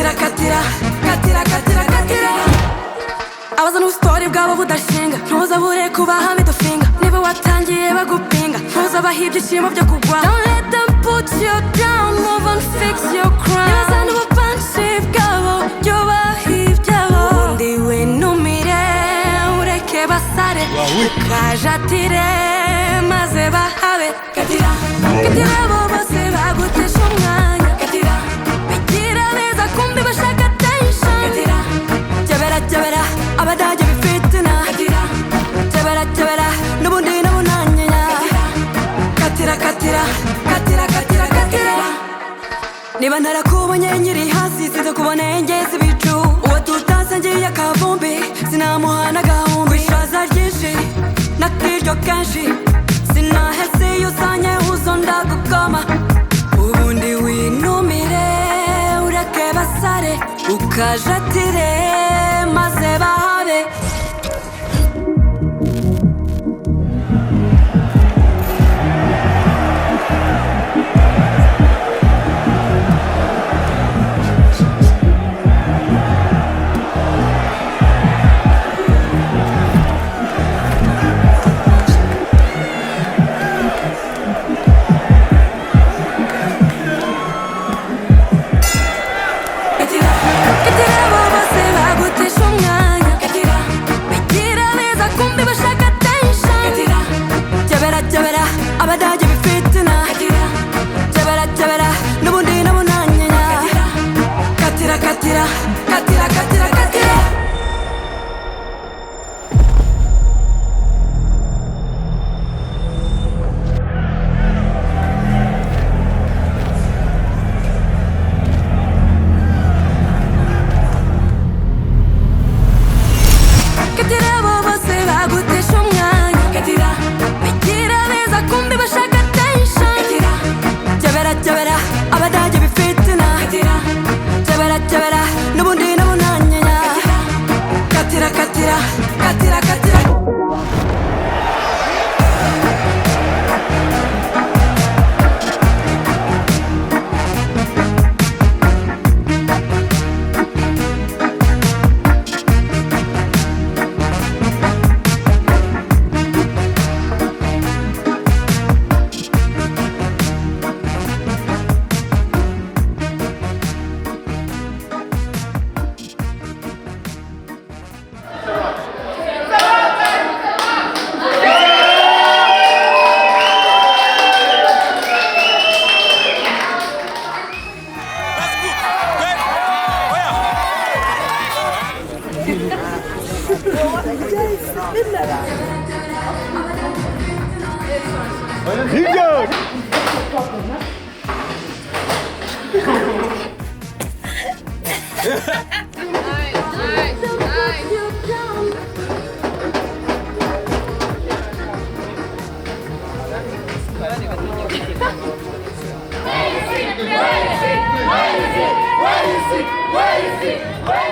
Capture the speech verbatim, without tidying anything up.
Katira, katira, katira, katira, katira. Abaza n'ubusitore bwabo budashinga, ntuzabure kubaha middle. Niba watangiye bagupinga, ntuzabaha ibyishimo byo kugwa. Don't let them put you down, move and fix your crown. Nibaza n'ubupanshi bwabo, byubaha ibyabo. Ubundi winumire, ureke basare, ukajatire, maze bahabe. Katira, katira, abo bose bagutesha umwanya. Katira, bigira beza kumbi bashaka attention. Katira, jabera, jabera, abadage bifitina. Katira, jabera, jabera, nubundi nabunanyenya. Katira, katira, katira, katira, katira. Niba narakubonye nkiri hasi, sinze kubona ngeze ibicu. Uwo tutasangiye akavumbi, sinamuha n'agahumbi. Ishaza ryinshi, nakiryo kenshi, sinahese iyo usanye uzo ndagukoma. Ubundi winumire, ureke basare, ukajatire, maze bahabe. Abadage bifitina. Jabera, jabera, nubundi nabunanyenya. Katira, katira, katira, katira, katira. Katira, abo bose bagutesha umwanya. Katira, bigira beza kumbi bashaka attention. Katira, jabera, jabera, abadage bifitina. Katira, jabera, jabera, nubundi nabunanyenya. Katira, katira, katira, katira. Where is it? Where is it? Where is it? Where is it?